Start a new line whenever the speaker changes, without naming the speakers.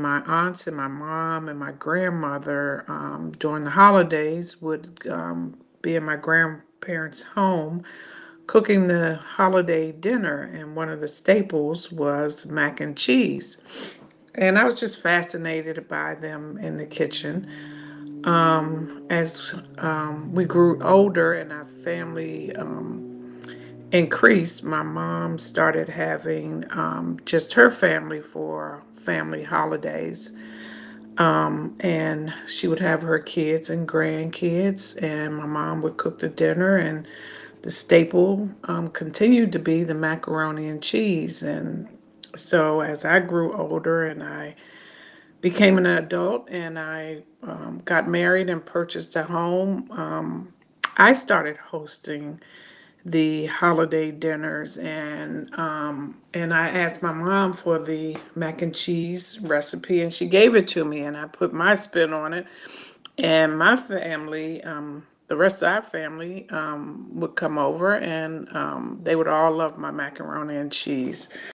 my aunts and my mom and my grandmother during the holidays would be in my grandparents' home cooking the holiday dinner, and one of the staples was mac and cheese. And I was just fascinated by them in the kitchen. As we grew older and our family increased, my mom started having just her family for family holidays. And she would have her kids and grandkids, and my mom would cook the dinner. And the staple continued to be the macaroni and cheese. And so, as I grew older and I became an adult and I got married and purchased a home, I started hosting the holiday dinners, and I asked my mom for the mac and cheese recipe, and she gave it to me, and I put my spin on it. And my family, the rest of our family, would come over, and they would all love my macaroni and cheese.